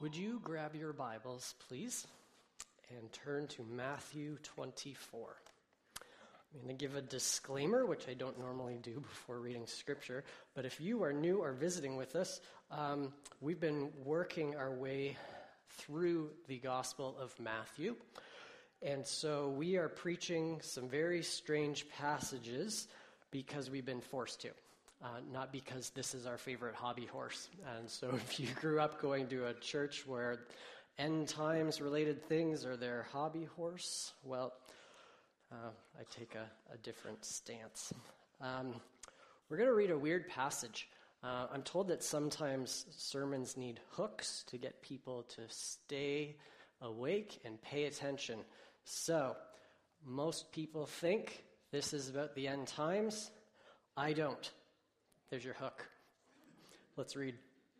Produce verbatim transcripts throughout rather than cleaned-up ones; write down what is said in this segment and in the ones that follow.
Would you grab your Bibles, please, and turn to Matthew twenty-four. I'm going to give a disclaimer, which I don't normally do before reading Scripture, but if you are new or visiting with us, um, we've been working our way through the Gospel of Matthew, and so we are preaching some very strange passages because we've been forced to. Uh, not because this is our favorite hobby horse. And so if you grew up going to a church where end times related things are their hobby horse, well, uh, I take a, a different stance. Um, we're going to read a weird passage. Uh, I'm told that sometimes sermons need hooks to get people to stay awake and pay attention. So most people think this is about the end times. I don't. There's your hook. Let's read.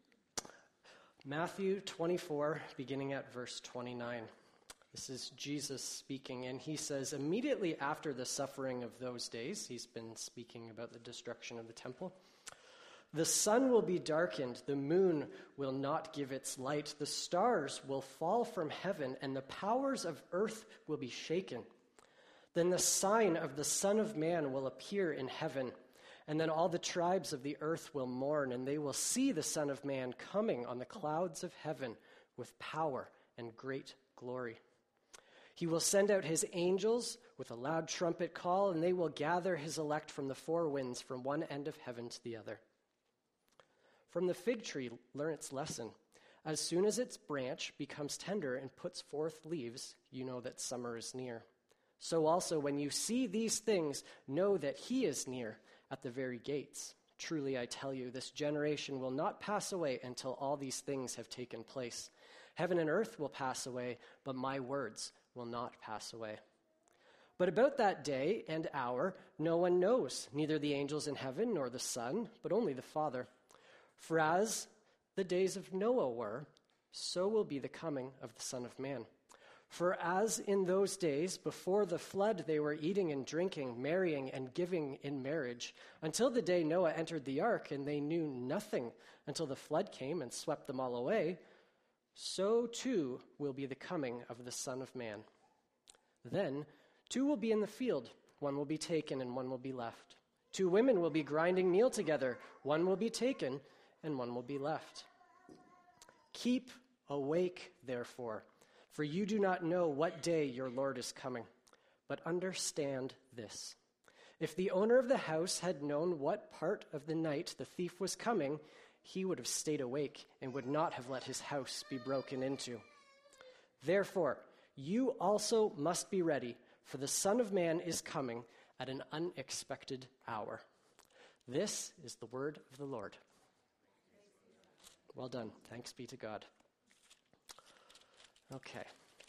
Matthew twenty-four, beginning at verse twenty-nine. This is Jesus speaking, and he says, immediately after the suffering of those days, he's been speaking about the destruction of the temple, the sun will be darkened, the moon will not give its light, the stars will fall from heaven, and the powers of earth will be shaken. Then the sign of the Son of Man will appear in heaven. And then all the tribes of the earth will mourn, and they will see the Son of Man coming on the clouds of heaven with power and great glory. He will send out his angels with a loud trumpet call, and they will gather his elect from the four winds, from one end of heaven to the other. From the fig tree, learn its lesson. As soon as its branch becomes tender and puts forth leaves, you know that summer is near. So also, when you see these things, know that he is near, at the very gates. Truly, I tell you, this generation will not pass away until all these things have taken place. Heaven and earth will pass away, but my words will not pass away. But about that day and hour, no one knows, neither the angels in heaven nor the Son, but only the Father. For as the days of Noah were, so will be the coming of the Son of Man. For as in those days, before the flood, they were eating and drinking, marrying and giving in marriage, until the day Noah entered the ark, and they knew nothing until the flood came and swept them all away, so too will be the coming of the Son of Man. Then two will be in the field, one will be taken and one will be left. Two women will be grinding meal together, one will be taken and one will be left. Keep awake, therefore, for you do not know what day your Lord is coming. But understand this. If the owner of the house had known what part of the night the thief was coming, he would have stayed awake and would not have let his house be broken into. Therefore, you also must be ready, for the Son of Man is coming at an unexpected hour. This is the word of the Lord. Well done. Thanks be to God. Okay.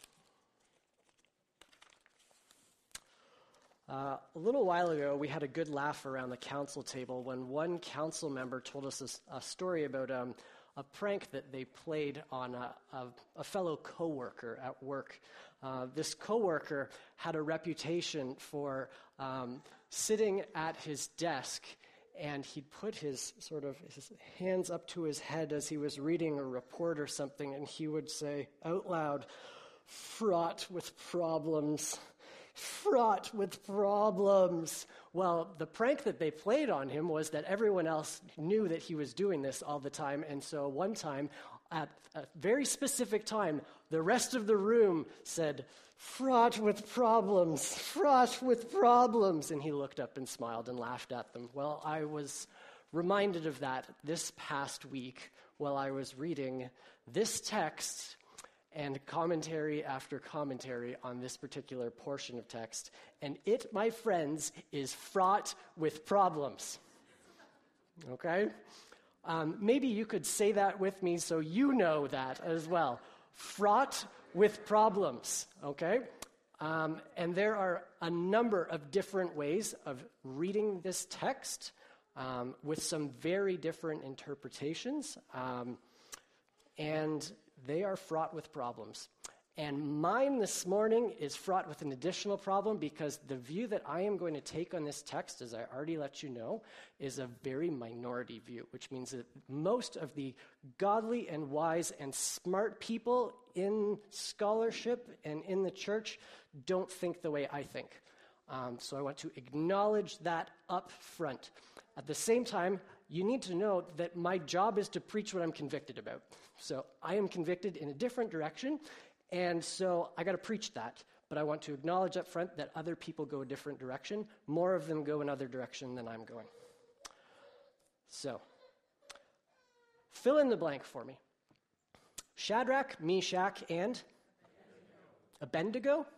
Uh, a little while ago, we had a good laugh around the council table when one council member told us a, a story about um, a prank that they played on a, a, a fellow coworker at work. Uh, this coworker had a reputation for um, sitting at his desk, and he'd put his sort of his hands up to his head as he was reading a report or something, and he would say out loud, fraught with problems, fraught with problems. Well, the prank that they played on him was that everyone else knew that he was doing this all the time, and so one time, at a very specific time, the rest of the room said, fraught with problems, fraught with problems. And he looked up and smiled and laughed at them. Well, I was reminded of that this past week while I was reading this text and commentary after commentary on this particular portion of text. And it, my friends, is fraught with problems. Okay? Um, maybe you could say that with me so you know that as well. Fraught with problems, okay? Um, and there are a number of different ways of reading this text um, with some very different interpretations. Um, and they are fraught with problems. And mine this morning is fraught with an additional problem because the view that I am going to take on this text, as I already let you know, is a very minority view, which means that most of the godly and wise and smart people in scholarship and in the church don't think the way I think. Um, so I want to acknowledge that up front. At the same time, you need to know that my job is to preach what I'm convicted about. So I am convicted in a different direction, and so I got to preach that. But I want to acknowledge up front that other people go a different direction. More of them go another direction than I'm going. So, fill in the blank for me. Shadrach, Meshach, and Abednego?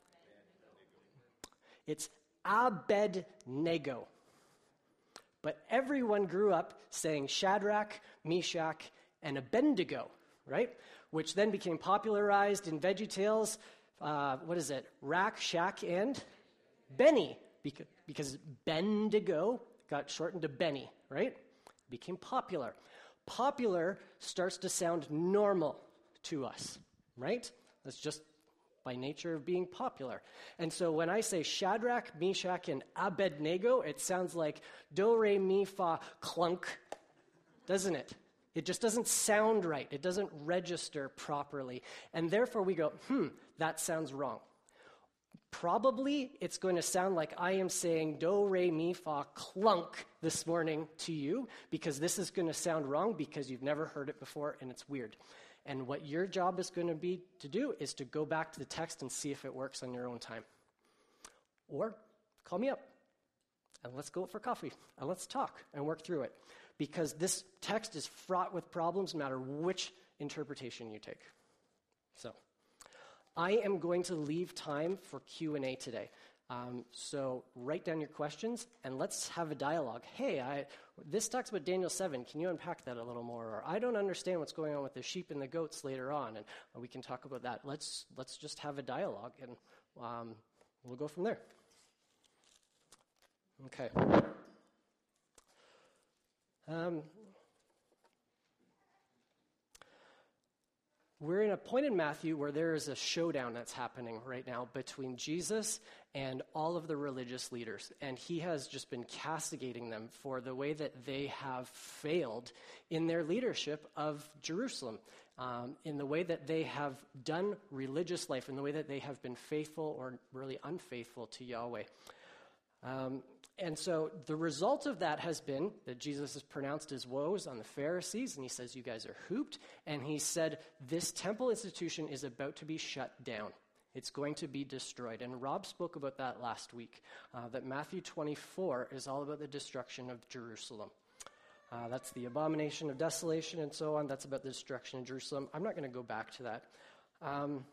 It's Abednego. But everyone grew up saying Shadrach, Meshach, and Abednego, right? Which then became popularized in VeggieTales. Uh, what is it? Rack, Shack, and Benny. Because, because Bendigo got shortened to Benny, right? Became popular. Popular starts to sound normal to us, right? That's just by nature of being popular. And so when I say Shadrach, Meshach, and Abednego, it sounds like do, re, mi, fa, clunk, doesn't it? It just doesn't sound right. It doesn't register properly. And therefore we go, hmm, that sounds wrong. Probably it's going to sound like I am saying do, re, mi, fa, clunk this morning to you, because this is going to sound wrong because you've never heard it before and it's weird. And what your job is going to be to do is to go back to the text and see if it works on your own time. Or call me up and let's go out for coffee and let's talk and work through it. Because this text is fraught with problems no matter which interpretation you take. So, I am going to leave time for Q and A today. Um, so write down your questions and let's have a dialogue. Hey, I, this talks about Daniel seven. Can you unpack that a little more? Or I don't understand what's going on with the sheep and the goats later on, and we can talk about that. Let's let's just have a dialogue, and um, we'll go from there. Okay. Um, we're in a point in Matthew where there is a showdown that's happening right now between Jesus and all of the religious leaders. And he has just been castigating them for the way that they have failed in their leadership of Jerusalem, um, in the way that they have done religious life, in the way that they have been faithful or really unfaithful to Yahweh. Um, And so the result of that has been that Jesus has pronounced his woes on the Pharisees, and he says, you guys are hooped. And he said, this temple institution is about to be shut down. It's going to be destroyed. And Rob spoke about that last week, uh, that Matthew twenty-four is all about the destruction of Jerusalem. Uh, that's the abomination of desolation and so on. That's about the destruction of Jerusalem. I'm not going to go back to that. Um,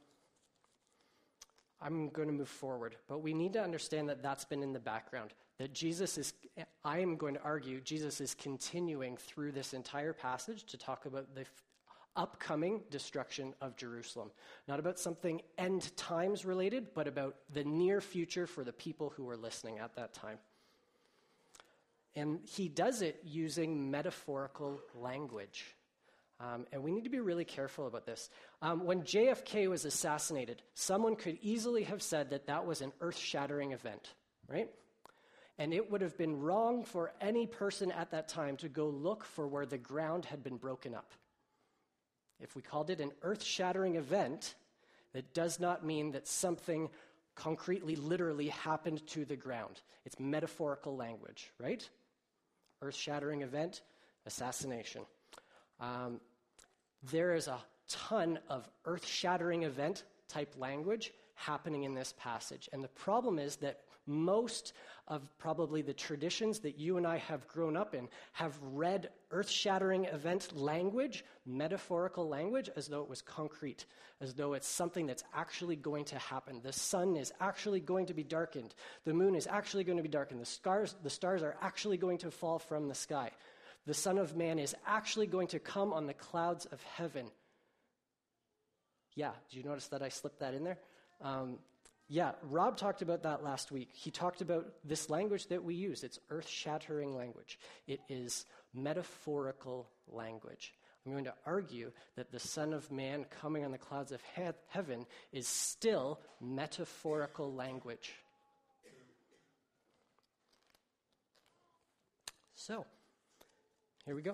I'm going to move forward. But we need to understand that that's been in the background. That Jesus is, I am going to argue, Jesus is continuing through this entire passage to talk about the f- upcoming destruction of Jerusalem. Not about something end times related, but about the near future for the people who were listening at that time. And he does it using metaphorical language. Um, and we need to be really careful about this. Um, when J F K was assassinated, someone could easily have said that that was an earth-shattering event, right? And it would have been wrong for any person at that time to go look for where the ground had been broken up. If we called it an earth-shattering event, that does not mean that something concretely, literally happened to the ground. It's metaphorical language, right? Earth-shattering event, assassination. Um, there is a ton of earth-shattering event type language happening in this passage. And the problem is that most of probably the traditions that you and I have grown up in have read earth-shattering event language, metaphorical language, as though it was concrete, as though it's something that's actually going to happen. The sun is actually going to be darkened. The moon is actually going to be darkened. The stars, the stars are actually going to fall from the sky. The Son of Man is actually going to come on the clouds of heaven. Yeah, did you notice that I slipped that in there? Um, yeah, Rob talked about that last week. He talked about this language that we use. It's earth-shattering language. It is metaphorical language. I'm going to argue that the Son of Man coming on the clouds of he- heaven is still metaphorical language. So, here we go.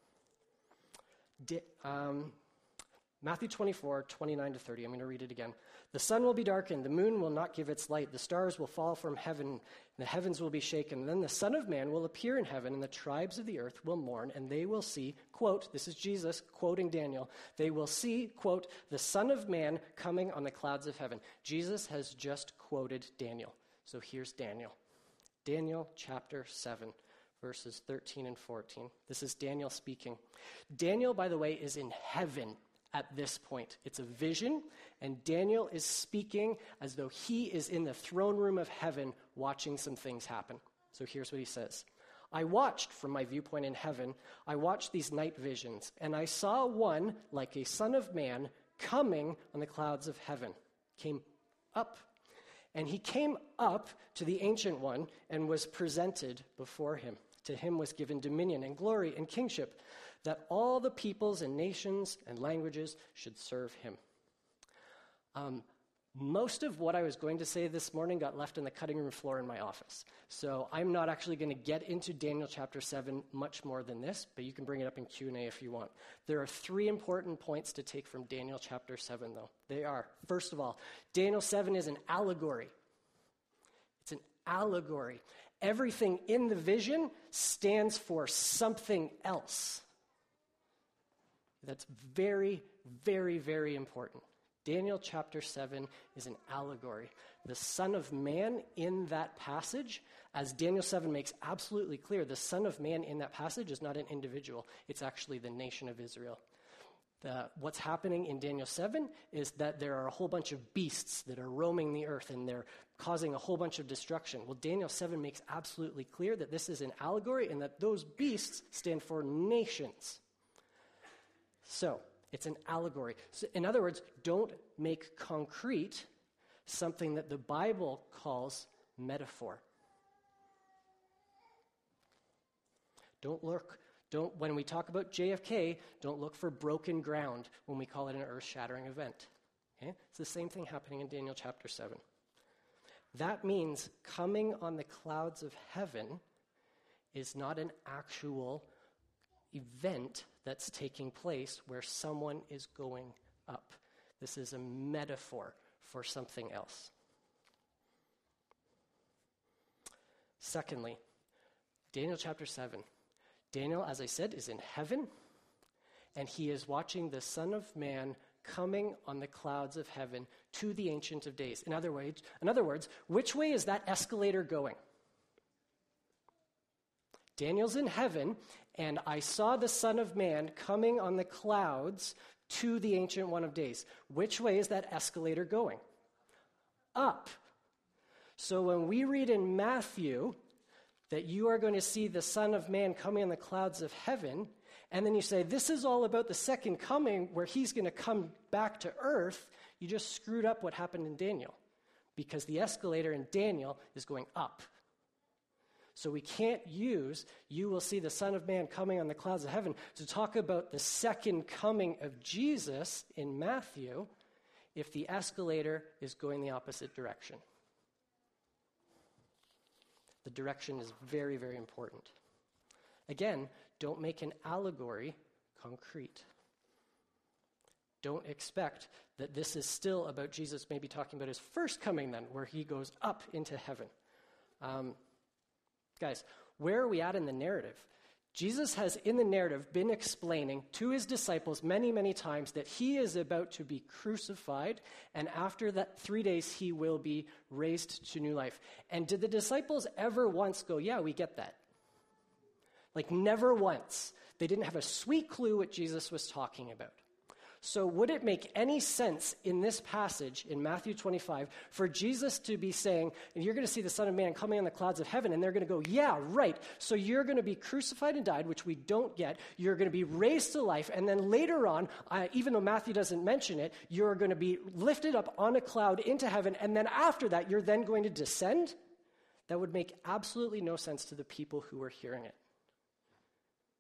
Di- um, Matthew twenty-four, twenty-nine to thirty. I'm going to read it again. The sun will be darkened, the moon will not give its light, the stars will fall from heaven, the heavens will be shaken. Then the Son of Man will appear in heaven, and the tribes of the earth will mourn, and they will see, quote, this is Jesus quoting Daniel, they will see, quote, the Son of Man coming on the clouds of heaven. Jesus has just quoted Daniel. So here's Daniel. Daniel chapter seven. Verses thirteen and fourteen. This is Daniel speaking. Daniel, by the way, is in heaven at this point. It's a vision, and Daniel is speaking as though he is in the throne room of heaven watching some things happen. So here's what he says. I watched from my viewpoint in heaven, I watched these night visions, and I saw one like a son of man coming on the clouds of heaven. Came up. And he came up to the Ancient One and was presented before him. To him was given dominion and glory and kingship, that all the peoples and nations and languages should serve him. Um, most of what I was going to say this morning got left on the cutting room floor in my office. So I'm not actually going to get into Daniel chapter seven much more than this, but you can bring it up in Q and A if you want. There are three important points to take from Daniel chapter seven, though. They are, first of all, Daniel seven is an allegory. It's an allegory. Everything in the vision stands for something else. That's very, very, very important. Daniel chapter seven is an allegory. The Son of Man in that passage, as Daniel seven makes absolutely clear, the Son of Man in that passage is not an individual. It's actually the nation of Israel. The, what's happening in Daniel seven is that there are a whole bunch of beasts that are roaming the earth and they're causing a whole bunch of destruction. Well, Daniel seven makes absolutely clear that this is an allegory and that those beasts stand for nations. So, it's an allegory. So, in other words, don't make concrete something that the Bible calls metaphor. Don't look Don't, when we talk about J F K, don't look for broken ground when we call it an earth-shattering event. Okay? It's the same thing happening in Daniel chapter seven. That means coming on the clouds of heaven is not an actual event that's taking place where someone is going up. This is a metaphor for something else. Secondly, Daniel chapter seven. Daniel, as I said, is in heaven, and he is watching the Son of Man coming on the clouds of heaven to the Ancient of Days. In other words, in other words, which way is that escalator going? Daniel's in heaven, and I saw the Son of Man coming on the clouds to the Ancient One of Days. Which way is that escalator going? Up. So when we read in Matthew that you are going to see the Son of Man coming on the clouds of heaven, and then you say, this is all about the second coming where he's going to come back to earth, you just screwed up what happened in Daniel, because the escalator in Daniel is going up. So we can't use, you will see the Son of Man coming on the clouds of heaven, to talk about the second coming of Jesus in Matthew if the escalator is going the opposite direction. The direction is very, very important. Again, don't make an allegory concrete. Don't expect that this is still about Jesus maybe talking about his first coming then, where he goes up into heaven. Um, guys, where are we at in the narrative? Jesus has, in the narrative, been explaining to his disciples many, many times that he is about to be crucified, and after that three days he will be raised to new life. And did the disciples ever once go, yeah, we get that? Like, never once. They didn't have a sweet clue what Jesus was talking about. So would it make any sense in this passage in Matthew twenty-five for Jesus to be saying, and you're going to see the Son of Man coming on the clouds of heaven, and they're going to go, yeah, right. So you're going to be crucified and died, which we don't get. You're going to be raised to life. And then later on, uh, even though Matthew doesn't mention it, you're going to be lifted up on a cloud into heaven. And then after that, you're then going to descend? That would make absolutely no sense to the people who were hearing it.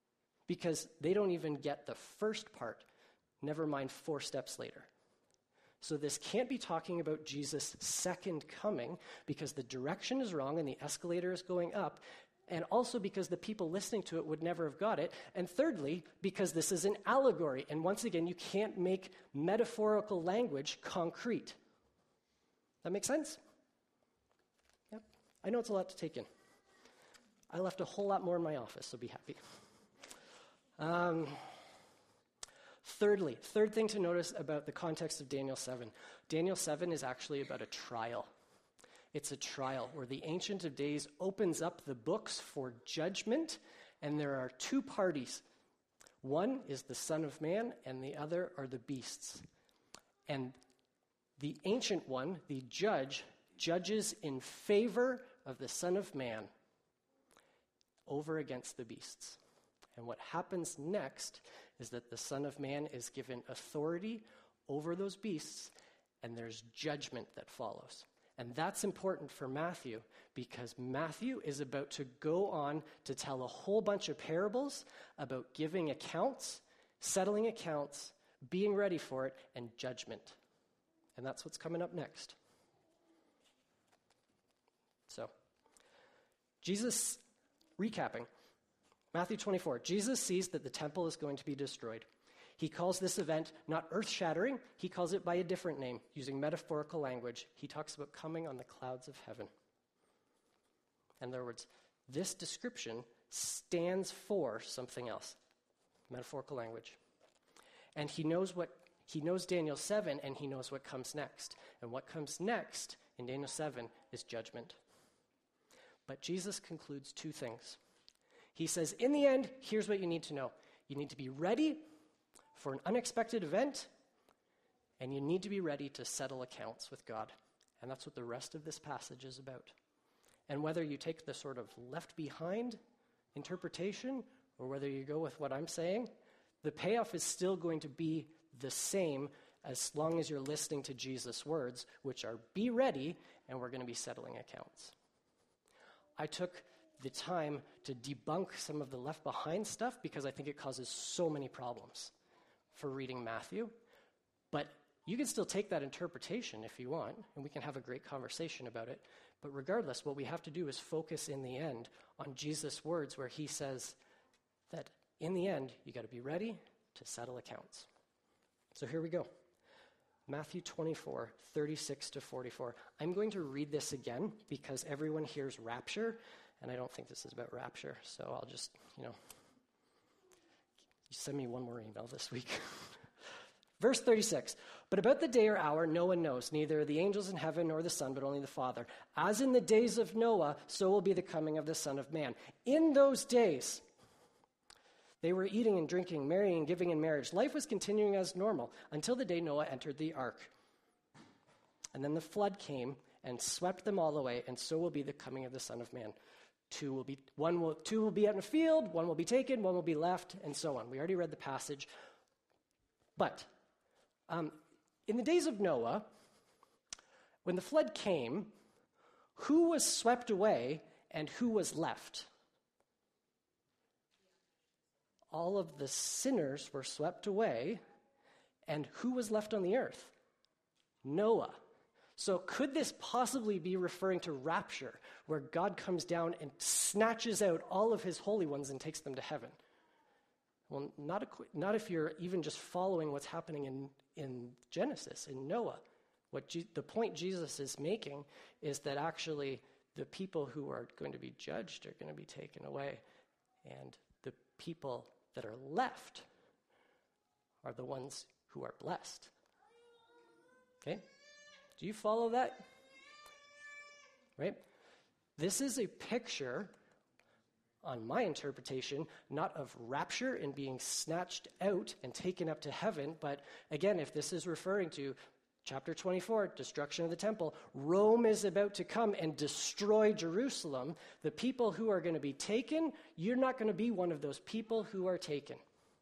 because they don't even get the first part, never mind four steps later. So this can't be talking about Jesus' second coming, because the direction is wrong and the escalator is going up, and also because the people listening to it would never have got it, and thirdly, because this is an allegory, and once again, you can't make metaphorical language concrete. That make sense? Yep. I know it's a lot to take in. I left a whole lot more in my office, so be happy. Um, thirdly, third thing to notice about the context of Daniel seven. Daniel seven is actually about a trial. It's a trial where the Ancient of Days opens up the books for judgment, and there are two parties. One is the Son of Man, and the other are the beasts. And the Ancient One, the judge, judges in favor of the Son of Man over against the beasts. And what happens next is that the Son of Man is given authority over those beasts, and there's judgment that follows. And that's important for Matthew, because Matthew is about to go on to tell a whole bunch of parables about giving accounts, settling accounts, being ready for it, and judgment. And that's what's coming up next. So, Jesus, recapping, Matthew twenty-four, Jesus sees that the temple is going to be destroyed. He calls this event not earth-shattering, he calls it by a different name, using metaphorical language. He talks about coming on the clouds of heaven. In other words, this description stands for something else, metaphorical language. And he knows what he knows Daniel seven, and he knows what comes next. And what comes next in Daniel seven is judgment. But Jesus concludes two things. He says, in the end, here's what you need to know. You need to be ready for an unexpected event, and you need to be ready to settle accounts with God. And that's what the rest of this passage is about. And whether you take the sort of left behind interpretation, or whether you go with what I'm saying, the payoff is still going to be the same as long as you're listening to Jesus' words, which are, be ready, and we're going to be settling accounts. I took the time to debunk some of the left behind stuff because I think it causes so many problems for reading Matthew. But you can still take that interpretation if you want, and we can have a great conversation about it. But regardless, what we have to do is focus in the end on Jesus' words, where he says that in the end, you got to be ready to settle accounts. So here we go. Matthew twenty-four, thirty-six to forty-four. I'm going to read this again because everyone hears rapture, and I don't think this is about rapture, so I'll just, you know, you send me one more email this week. Verse thirty-six, but about the day or hour no one knows, neither the angels in heaven nor the Son, but only the Father. As in the days of Noah, so will be the coming of the Son of Man. In those days, they were eating and drinking, marrying and giving in marriage. Life was continuing as normal until the day Noah entered the ark. And then the flood came and swept them all away, and so will be the coming of the Son of Man. Two will be one will two will be out in the field, one will be taken, one will be left, and so on. We already read the passage. But um, in the days of Noah, when the flood came, who was swept away and who was left? All of the sinners were swept away, and who was left on the earth? Noah. So could this possibly be referring to rapture, where God comes down and snatches out all of his holy ones and takes them to heaven? Well, not, a, not if you're even just following what's happening in, in Genesis, in Noah. What Je- the point Jesus is making is that actually the people who are going to be judged are going to be taken away, and the people that are left are the ones who are blessed. Okay? Do you follow that? Right? This is a picture, on my interpretation, not of rapture and being snatched out and taken up to heaven, but again, if this is referring to chapter twenty-four, destruction of the temple, Rome is about to come and destroy Jerusalem. The people who are going to be taken, you're not going to be one of those people who are taken.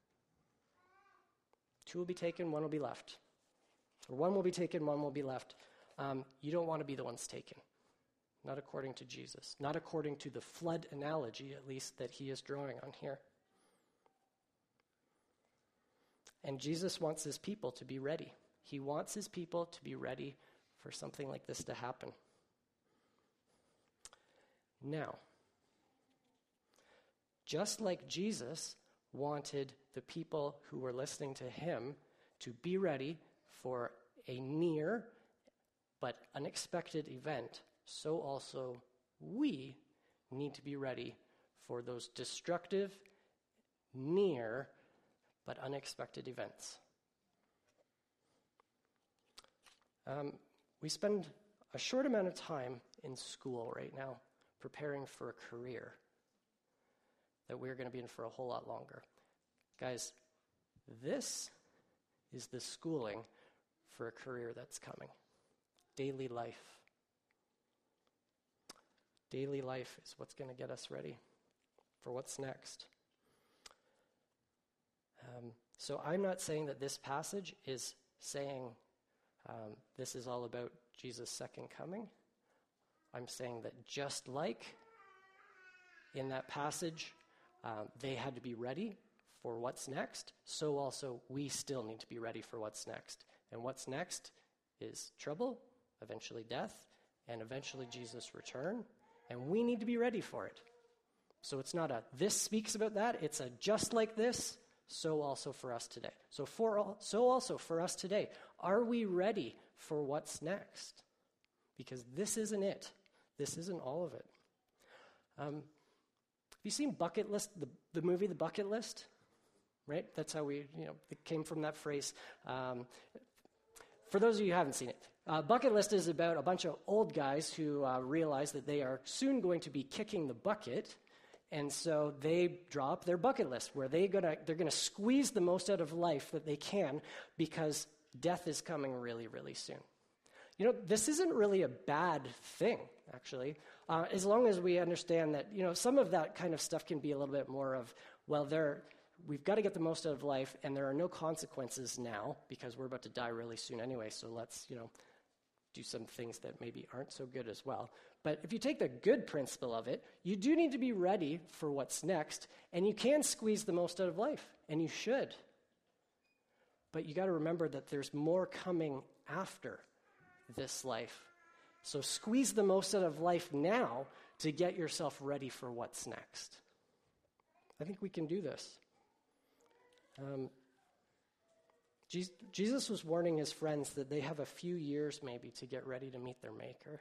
Two will be taken, one will be left. Or one will be taken, one will be left. Um, you don't want to be the ones taken. Not according to Jesus. Not according to the flood analogy, at least, that he is drawing on here. And Jesus wants his people to be ready. He wants his people to be ready for something like this to happen. Now, just like Jesus wanted the people who were listening to him to be ready for a near but unexpected event, so also we need to be ready for those destructive, near, but unexpected events. Um, we spend a short amount of time in school right now preparing for a career that we're going to be in for a whole lot longer. Guys, this is the schooling for a career that's coming. Daily life. Daily life is what's going to get us ready for what's next. Um, so I'm not saying that this passage is saying um, this is all about Jesus' second coming. I'm saying that just like in that passage, uh, they had to be ready for what's next, so also we still need to be ready for what's next. And what's next is trouble, eventually death, and eventually Jesus' return, and we need to be ready for it. So it's not a this speaks about that, it's a just like this, so also for us today. So for all, so also for us today, are we ready for what's next? Because this isn't it. This isn't all of it. Um, have you seen Bucket List, the, the movie The Bucket List? Right? That's how we, you know, it came from that phrase. Um, for those of you who haven't seen it, uh, Bucket List is about a bunch of old guys who uh, realize that they are soon going to be kicking the bucket, and so they draw up their bucket list where they gonna they're gonna squeeze the most out of life that they can because death is coming really, really soon. You know, this isn't really a bad thing, actually, uh, as long as we understand that, you know, some of that kind of stuff can be a little bit more of, well, there, we've got to get the most out of life, and there are no consequences now because we're about to die really soon anyway, so let's, you know, do some things that maybe aren't so good as well. But if you take the good principle of it, you do need to be ready for what's next, and you can squeeze the most out of life, and you should. But you got to remember that there's more coming after this life. So squeeze the most out of life now to get yourself ready for what's next. I think we can do this. Um, Jesus was warning his friends that they have a few years maybe to get ready to meet their Maker.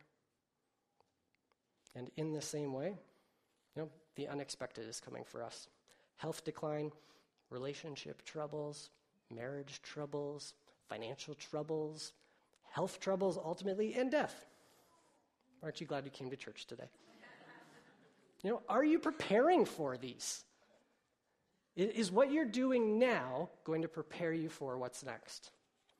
And in the same way, you know, the unexpected is coming for us. Health decline, relationship troubles, marriage troubles, financial troubles, health troubles ultimately, and death. Aren't you glad you came to church today? You know, are you preparing for these? Is what you're doing now going to prepare you for what's next?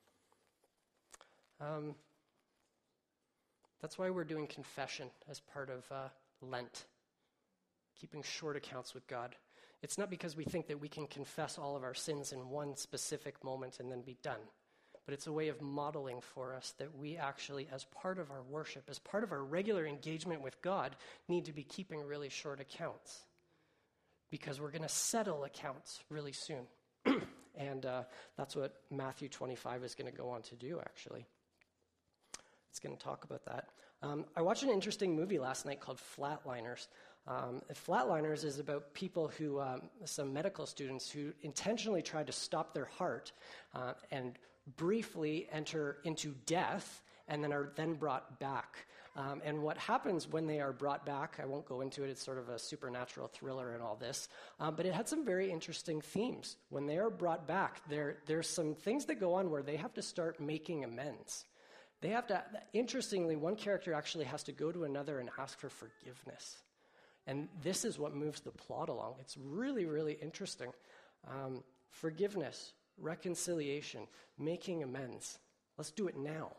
Um, that's why we're doing confession as part of uh, Lent, keeping short accounts with God. It's not because we think that we can confess all of our sins in one specific moment and then be done, but it's a way of modeling for us that we actually, as part of our worship, as part of our regular engagement with God, need to be keeping really short accounts. Because we're going to settle accounts really soon. and uh, that's what Matthew twenty-five is going to go on to do, actually. It's going to talk about that. Um, I watched an interesting movie last night called Flatliners. Um, Flatliners is about people who, um, some medical students who intentionally tried to stop their heart uh, and briefly enter into death and then are then brought back. Um, and what happens when they are brought back, I won't go into it, it's sort of a supernatural thriller and all this, um, but it had some very interesting themes. When they are brought back, there there's some things that go on where they have to start making amends. They have to, interestingly, one character actually has to go to another and ask for forgiveness. And this is what moves the plot along. It's really, really interesting. Um, forgiveness, reconciliation, making amends. Let's do it now.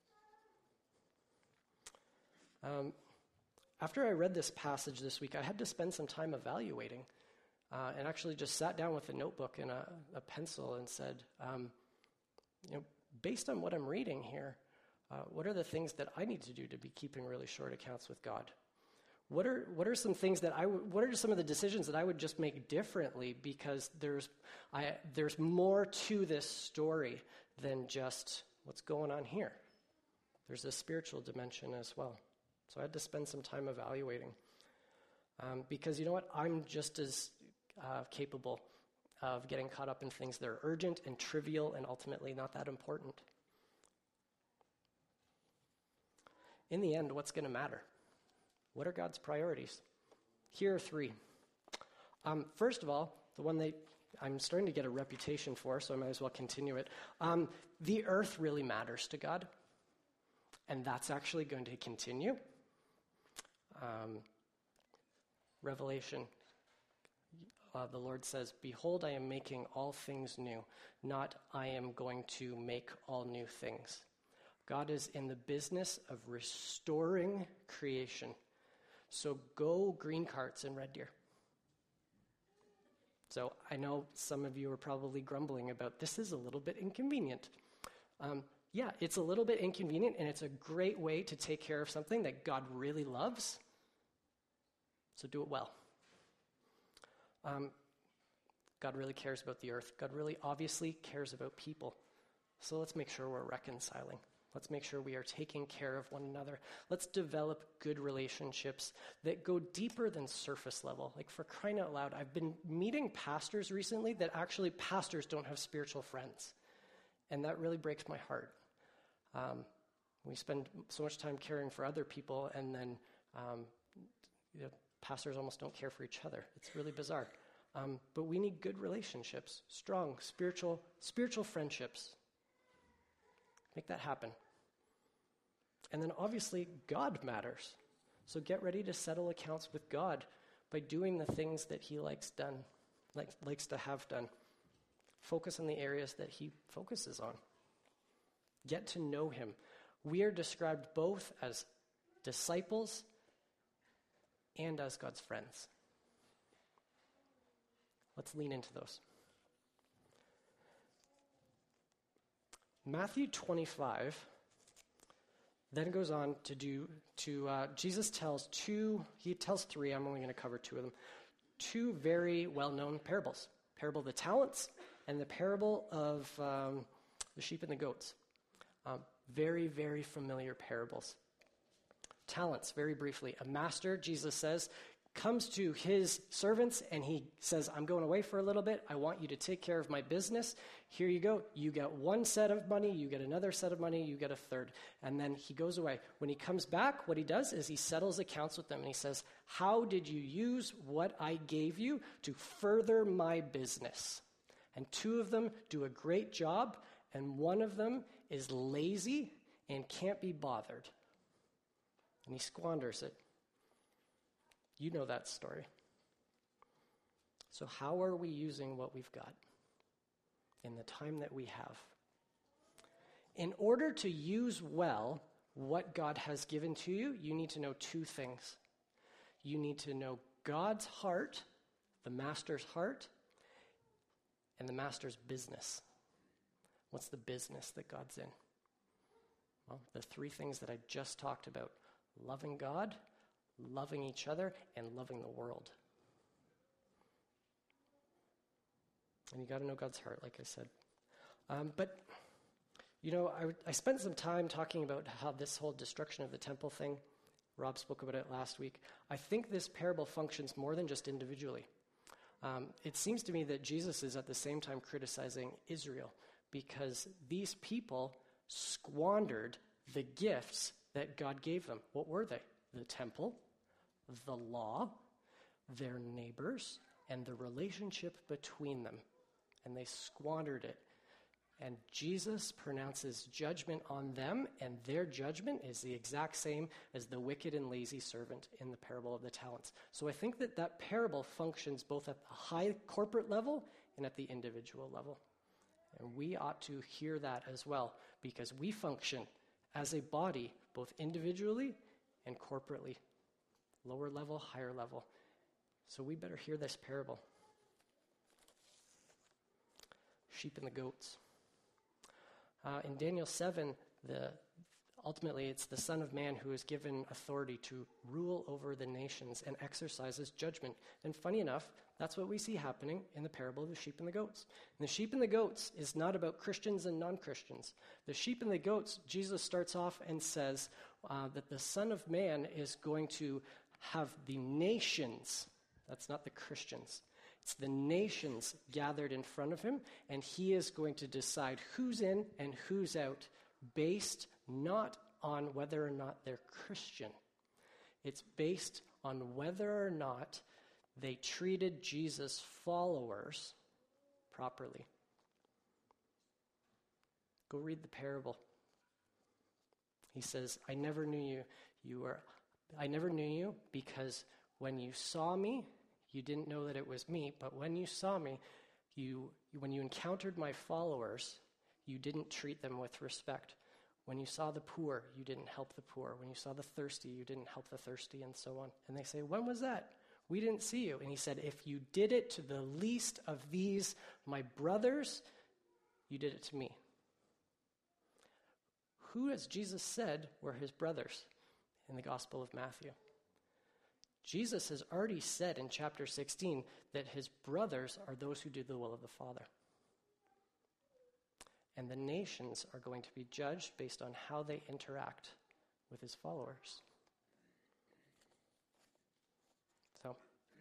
Um, after I read this passage this week, I had to spend some time evaluating uh, and actually just sat down with a notebook and a, a pencil and said, um, you know, based on what I'm reading here, uh, what are the things that I need to do to be keeping really short accounts with God? What are what are some things that I w- what are some of the decisions that I would just make differently because there's I there's more to this story than just what's going on here. There's a spiritual dimension as well. So I had to spend some time evaluating. Um, because you know what? I'm just as uh, capable of getting caught up in things that are urgent and trivial and ultimately not that important. In the end, what's going to matter? What are God's priorities? Here are three. Um, first of all, the one that I'm starting to get a reputation for, so I might as well continue it. Um, the earth really matters to God, and that's actually going to continue. Um, Revelation, uh, the Lord says, "Behold, I am making all things new, not I am going to make all new things." God is in the business of restoring creation. So go green carts in Red Deer. So I know some of you are probably grumbling about this is a little bit inconvenient. Um, yeah, it's a little bit inconvenient, and it's a great way to take care of something that God really loves. So do it well. Um, God really cares about the earth. God really obviously cares about people. So let's make sure we're reconciling. Let's make sure we are taking care of one another. Let's develop good relationships that go deeper than surface level. Like, for crying out loud, I've been meeting pastors recently that actually pastors don't have spiritual friends. And that really breaks my heart. Um, we spend so much time caring for other people, and then um, you know, pastors almost don't care for each other. It's really bizarre. Um, but we need good relationships, strong spiritual spiritual friendships. Make that happen. And then obviously God matters. So get ready to settle accounts with God by doing the things that he likes done, like, likes to have done. Focus on the areas that he focuses on. Get to know him. We are described both as disciples and as God's friends. Let's lean into those. Matthew twenty-five then goes on to do, to, uh, Jesus tells two, he tells three, I'm only going to cover two of them, two very well-known parables. Parable of the talents and the parable of um, the sheep and the goats. Um, very, very familiar parables. Talents, very briefly. A master, Jesus says, comes to his servants and he says, I'm going away for a little bit. I want you to take care of my business. Here you go. You get one set of money. You get another set of money. You get a third. And then he goes away. When he comes back, what he does is he settles accounts with them. And he says, how did you use what I gave you to further my business? And two of them do a great job. And one of them is lazy and can't be bothered. And he squanders it. You know that story. So how are we using what we've got in the time that we have? In order to use well what God has given to you, you need to know two things. You need to know God's heart, the master's heart, and the master's business. What's the business that God's in? Well, the three things that I just talked about. Loving God, loving each other, and loving the world. And you got to know God's heart, like I said. Um, but, you know, I, I spent some time talking about how this whole destruction of the temple thing, Rob spoke about it last week. I think this parable functions more than just individually. Um, it seems to me that Jesus is at the same time criticizing Israel because these people squandered the gifts that God gave them. What were they? The temple, the law, their neighbors, and the relationship between them. And they squandered it. And Jesus pronounces judgment on them, and their judgment is the exact same as the wicked and lazy servant in the parable of the talents. So I think that that parable functions both at the high corporate level and at the individual level. And we ought to hear that as well, because we function as a body, both individually and corporately. Lower level, higher level. So we better hear this parable. Sheep and the goats. Uh, in Daniel seven, the ultimately, it's the Son of Man who is given authority to rule over the nations and exercises judgment. And funny enough, that's what we see happening in the parable of the sheep and the goats. And the sheep and the goats is not about Christians and non-Christians. The sheep and the goats, Jesus starts off and says uh, that the Son of Man is going to have the nations, that's not the Christians, it's the nations gathered in front of him, and he is going to decide who's in and who's out based not on whether or not they're Christian. It's based on whether or not they treated Jesus' followers properly. Go read the parable. He says, I never knew you. You were, I never knew you because when you saw me, you didn't know that it was me, but when you saw me, you when you encountered my followers, you didn't treat them with respect. When you saw the poor, you didn't help the poor. When you saw the thirsty, you didn't help the thirsty, and so on. And they say, when was that? We didn't see you. And he said, if you did it to the least of these, my brothers, you did it to me. Who, as Jesus said, were his brothers in the Gospel of Matthew? Jesus has already said in chapter sixteen that his brothers are those who do the will of the Father. And the nations are going to be judged based on how they interact with his followers. So,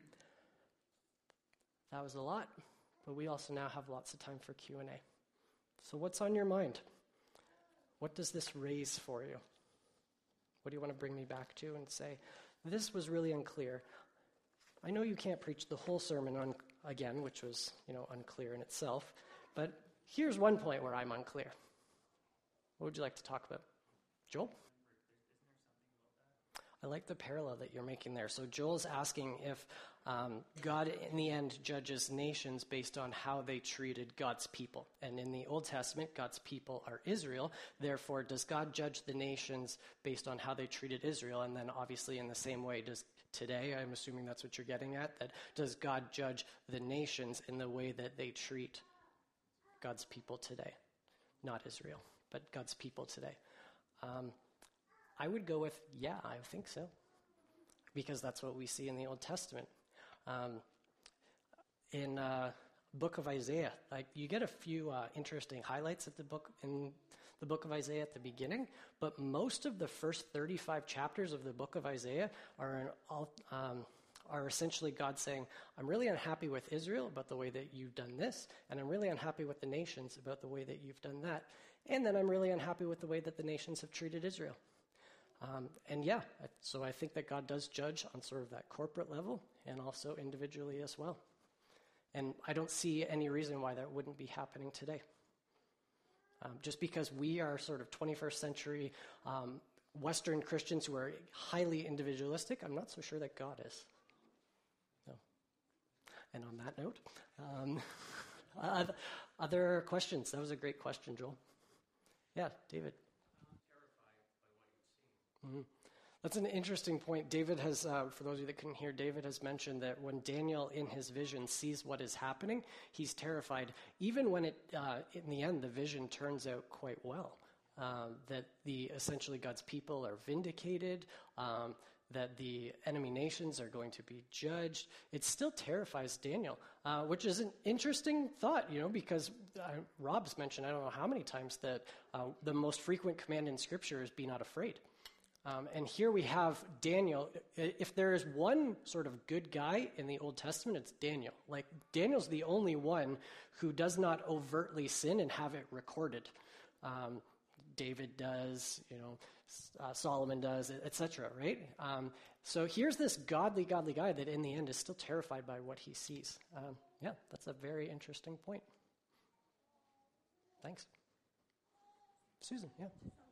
that was a lot, but we also now have lots of time for Q and A. So what's on your mind? What does this raise for you? What do you want to bring me back to and say, this was really unclear? I know you can't preach the whole sermon on again, which was, you know, unclear in itself, but here's one point where I'm unclear. What would you like to talk about? Joel? I like the parallel that you're making there. So Joel's asking if um, God, in the end, judges nations based on how they treated God's people. And in the Old Testament, God's people are Israel. Therefore, does God judge the nations based on how they treated Israel? And then, obviously, in the same way, does today, I'm assuming that's what you're getting at, that does God judge the nations in the way that they treat God's people today? Not Israel, but God's people today. Um, I would go with, yeah, I think so, because that's what we see in the Old Testament. Um, in uh, book of Isaiah, like you get a few uh, interesting highlights at the book in the book of Isaiah at the beginning, but most of the first thirty-five chapters of the book of Isaiah are an all, um, are essentially God saying, I'm really unhappy with Israel about the way that you've done this, and I'm really unhappy with the nations about the way that you've done that, and then I'm really unhappy with the way that the nations have treated Israel. Um, and yeah, so I think that God does judge on sort of that corporate level and also individually as well. And I don't see any reason why that wouldn't be happening today. Um, just because we are sort of twenty-first century um, Western Christians who are highly individualistic, I'm not so sure that God is. No. And on that note, um, other questions? That was a great question, Joel. Yeah, David. Mm-hmm. That's an interesting point. David has, uh, for those of you that couldn't hear, David has mentioned that when Daniel in his vision sees what is happening, he's terrified. Even when it, uh, in the end, the vision turns out quite well. Um, that the essentially God's people are vindicated, um, that the enemy nations are going to be judged. It still terrifies Daniel, uh, which is an interesting thought, you know, because uh, Rob's mentioned, I don't know how many times, that uh, the most frequent command in Scripture is be not afraid. Um, and here we have Daniel. If there is one sort of good guy in the Old Testament, it's Daniel. Like, Daniel's the only one who does not overtly sin and have it recorded. Um, David does, you know, uh, Solomon does, et cetera, right? Um, so here's this godly, godly guy that in the end is still terrified by what he sees. Um, yeah, that's a very interesting point. Thanks. Susan, yeah.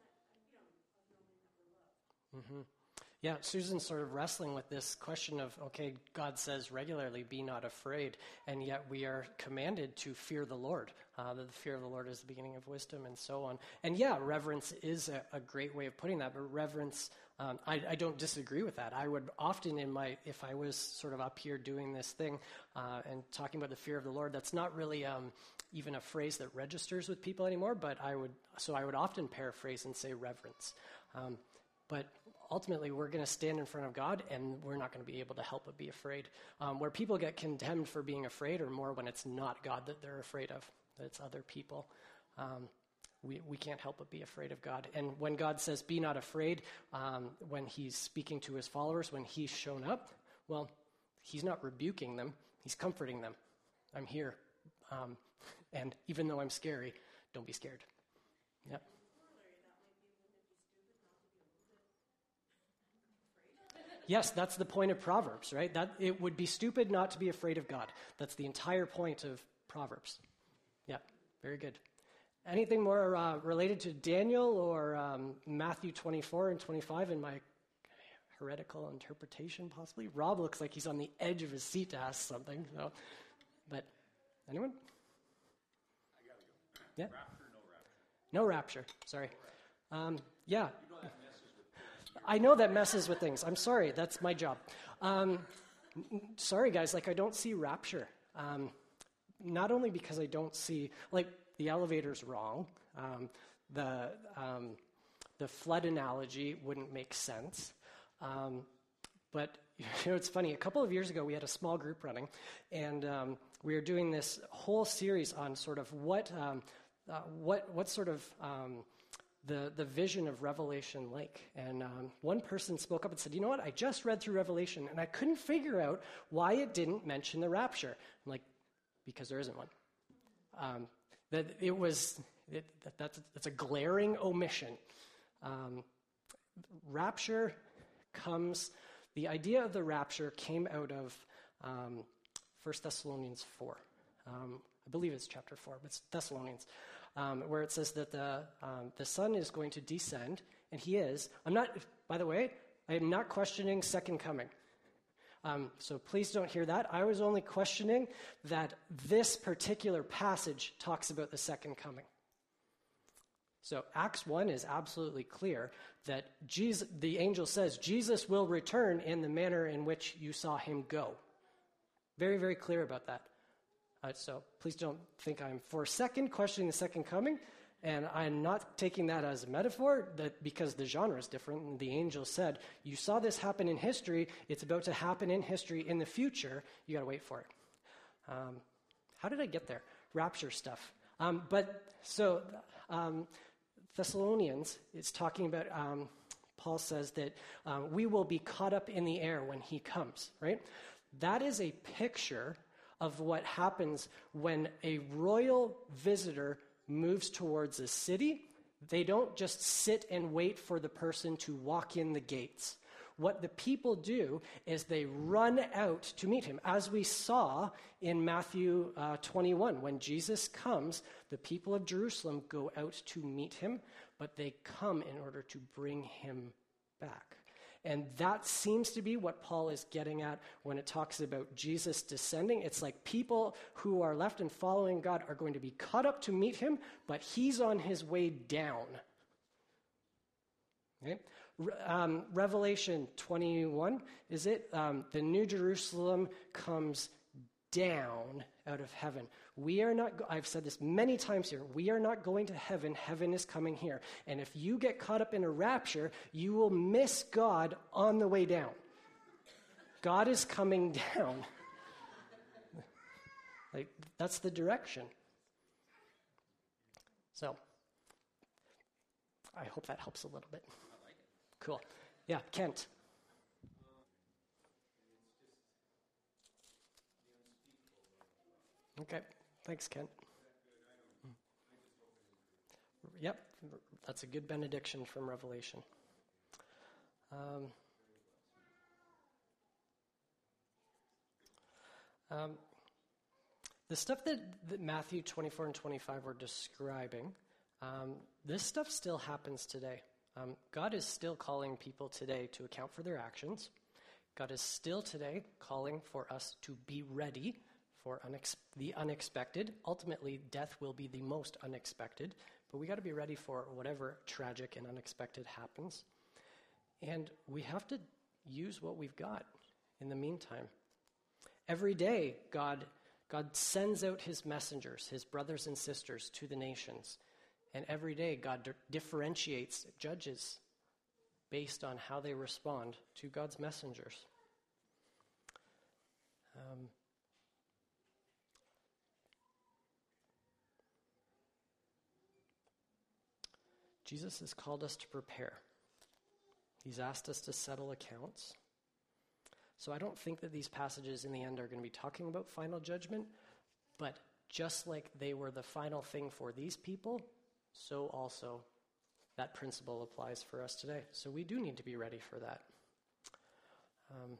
Mm-hmm. Yeah, Susan's sort of wrestling with this question of, okay, God says regularly, be not afraid, and yet we are commanded to fear the Lord, uh, that the fear of the Lord is the beginning of wisdom, and so on. And yeah, reverence is a, a great way of putting that, but reverence, um, I, I don't disagree with that. I would often in my, if I was sort of up here doing this thing uh, and talking about the fear of the Lord, that's not really um, even a phrase that registers with people anymore, but I would, so I would often paraphrase and say reverence. Um, but ultimately, we're going to stand in front of God, and we're not going to be able to help but be afraid. Um, where people get condemned for being afraid are more when it's not God that they're afraid of, that it's other people. Um, we, we can't help but be afraid of God. And when God says, be not afraid, um, when he's speaking to his followers, when he's shown up, well, he's not rebuking them, he's comforting them. I'm here. Um, and even though I'm scary, don't be scared. Yep. Yes, that's the point of Proverbs, right? That it would be stupid not to be afraid of God. That's the entire point of Proverbs. Yeah, very good. Anything more uh, related to Daniel or um, Matthew twenty-four and twenty-five in my heretical interpretation, possibly? Rob looks like he's on the edge of his seat to ask something. So, but anyone? I gotta go. Yeah. Rapture, no rapture. No rapture. Sorry. Um, yeah. I know that messes with things. I'm sorry. That's my job. Um, n- sorry, guys. Like, I don't see rapture. Um, not only because I don't see, like, the elevator's wrong. Um, the um, the flood analogy wouldn't make sense. Um, but, you know, it's funny. A couple of years ago, we had a small group running, and um, we were doing this whole series on sort of what um, uh, what what sort of um, the the vision of Revelation like. And um, one person spoke up and said, you know what, I just read through Revelation, and I couldn't figure out why it didn't mention the rapture. I'm like, because there isn't one. Um, that it was, it, that, that's, that's a glaring omission. Um, rapture comes, the idea of the rapture came out of um, First Thessalonians four. Um, I believe it's chapter four, but it's Thessalonians. Um, where it says that the um, the Son is going to descend, and he is. I'm not, by the way, I am not questioning second coming. Um, so please don't hear that. I was only questioning that this particular passage talks about the second coming. So Acts one is absolutely clear that Jesus, the angel says, Jesus will return in the manner in which you saw him go. Very, very clear about that. Uh, so please don't think I'm for a second questioning the second coming, and I'm not taking that as a metaphor, that because the genre is different. And the angel said, you saw this happen in history, it's about to happen in history in the future, you got to wait for it. Um, how did I get there? Rapture stuff. Um, but so um, Thessalonians is talking about, um, Paul says that um, we will be caught up in the air when he comes, right? That is a picture of what happens when a royal visitor moves towards a city. They don't just sit and wait for the person to walk in the gates. What the people do is they run out to meet him. As we saw in Matthew uh, twenty-one, when Jesus comes, the people of Jerusalem go out to meet him, but they come in order to bring him back. And that seems to be what Paul is getting at when it talks about Jesus descending. It's like people who are left and following God are going to be caught up to meet him, but he's on his way down. Okay? Um, Revelation twenty-one, is it? Um, the New Jerusalem comes down out of heaven. We are not, go- I've said this many times here, we are not going to heaven, heaven is coming here. And if you get caught up in a rapture, you will miss God on the way down. God is coming down. Like, that's the direction. So, I hope that helps a little bit. I like it. Cool. Yeah, Kent. Okay, thanks, Kent. Yep, that's a good benediction from Revelation. Um, um, the stuff that, that Matthew twenty-four and twenty-five were describing, um, this stuff still happens today. Um, God is still calling people today to account for their actions. God is still today calling for us to be ready for unex- the unexpected. Ultimately, death will be the most unexpected, but we got to be ready for whatever tragic and unexpected happens. And we have to use what we've got in the meantime. Every day, God, God sends out his messengers, his brothers and sisters to the nations. And every day, God di- differentiates, judges based on how they respond to God's messengers. Um, Jesus has called us to prepare. He's asked us to settle accounts. So I don't think that these passages in the end are going to be talking about final judgment, but just like they were the final thing for these people, so also that principle applies for us today. So we do need to be ready for that. Um,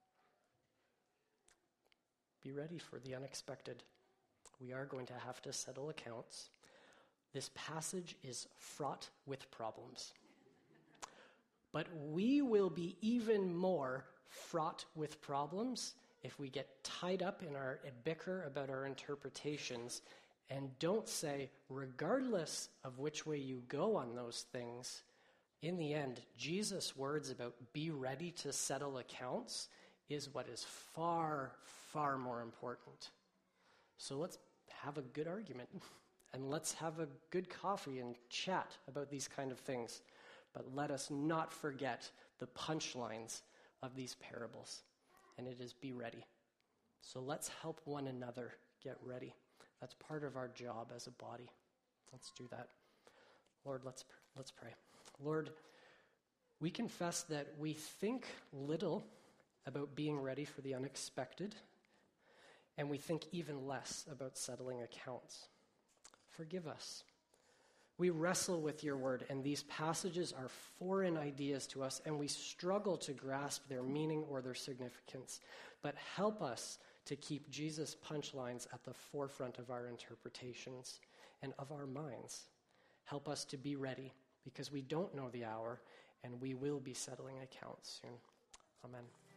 be ready for the unexpected. We are going to have to settle accounts. This passage is fraught with problems. But we will be even more fraught with problems if we get tied up in our bicker about our interpretations and don't say, regardless of which way you go on those things, in the end, Jesus' words about be ready to settle accounts is what is far, far more important. So let's have a good argument and let's have a good coffee and chat about these kind of things. But let us not forget the punchlines of these parables, and it is be ready. So let's help one another get ready. That's part of our job as a body. Let's do that. Lord, let's let's pray. Lord, we confess that we think little about being ready for the unexpected, and we think even less about settling accounts. Forgive us. We wrestle with your word, and these passages are foreign ideas to us, and we struggle to grasp their meaning or their significance. But help us to keep Jesus' punchlines at the forefront of our interpretations and of our minds. Help us to be ready, because we don't know the hour, and we will be settling accounts soon. Amen.